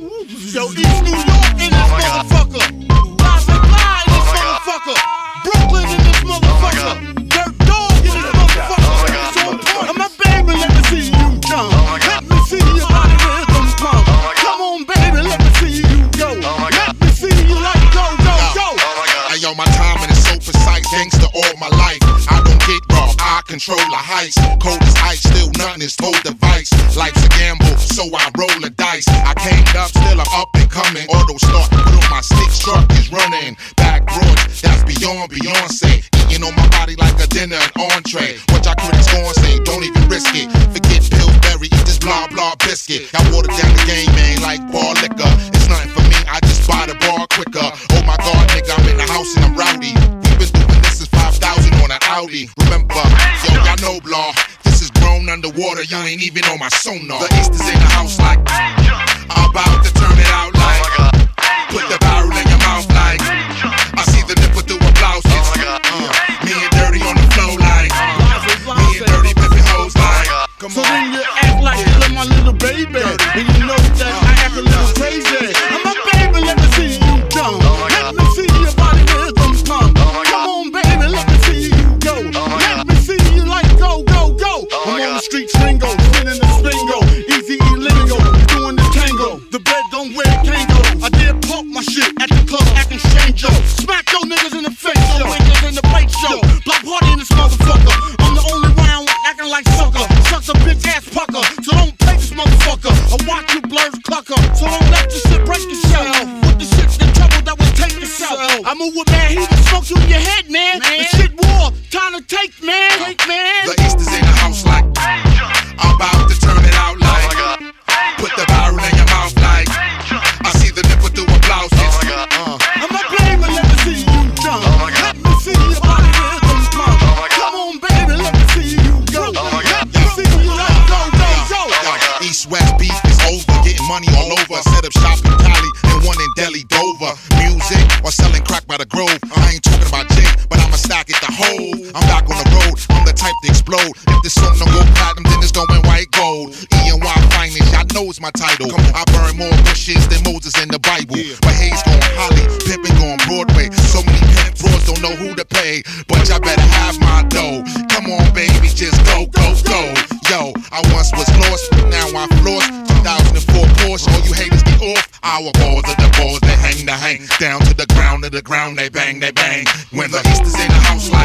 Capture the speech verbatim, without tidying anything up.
Yo, East New York in this motherfucker. Rise and fly in this motherfucker. Brooklyn in this motherfucker. Dirt Dog in this motherfucker. So important. My baby, let me see you jump. Let me see your body rhythm pump. Come on, baby, let me see you go. Let me see you like go, go, go. Hey, yo, my timing is so precise. Gangsta all my life. I don't get raw. I control the heights. Cold as ice, still nothing is told device. Life's a gamble, so I roll the dice. I came up, still I'm up and coming. Auto start, put on my sticks, truck is running. Back roads, that's beyond Beyonce. Eating on my body like a dinner and entree. What y'all critics gon' say, don't even risk it. Forget Pillsbury, eat this blah blah biscuit. I watered down the game, man, like bar liquor. It's nothing for me, I just buy the bar quicker. Oh my god, nigga, I'm in the house and I'm rowdy. We've been doing this since five thousand on an Audi. Remember, yo, y'all know blah. This is grown underwater, you ain't even on my sonar. The East is in the house like I'm about to turn it out like put the barrel in your mouth like I see the nipple through her blouses. Uh, me and Dirty on the flow like me and Dirty pimpin' hoes like. Come so on. then you act like you love my little baby, and you know that I act a little crazy. I'm my baby, let me see you jump. Let me see your body rhythm pump. Come on, baby, let me see you go. Let me see you like go, go, go. I'm on the streets, Ringo, spinning the spingo, easy E lingo, doing the tango. The bed don't wear tango. I did pump my shit at the club, acting strange, yo. Smack your niggas in the face, yo. Niggas in the plate, show. Block party in this motherfucker. I'm the only round acting like sucker. Sucks a bitch ass pucker, so don't play this motherfucker. I watch you blurs clucker, so don't let your shit break yourself. With the shit, the trouble that will take yourself. I move with mad heat and smoke you in your head, man. man. The shit war, time to take, man. Take, man. The East is in the house like I'm about to turn it out like put the barrel in your mouth like I see the nipple through her blouses. Uh. I'm a baby, let me see you jump. Let me see your body rhythm pump. Come on, baby, let me see you go. Let me see you like go, go, go. East-West beef is over, getting money all over. Set up shop in Cali and one in Delhi, Dover. Music or selling crack by the Grove. I ain't talking about Jake, but I'ma stack it the whole. I'm back on the road, I'm the type to explode. If this song don't go platinum, then it's going white gold. E and Y finest, y'all know it's my title. I burn more bushes than Moses in the Bible. But Hayes going Holly, pimpin' going Broadway. So many pimp bros don't know who to pay, but y'all better have my dough. Come on, baby, just go, go, go. Yo, I once was lost, but now I'm floss. two thousand four Porsche, all you haters get off. Our balls are the balls, they hang, they hang. Down to the ground, to the ground, they bang, they bang. When the East is in the house like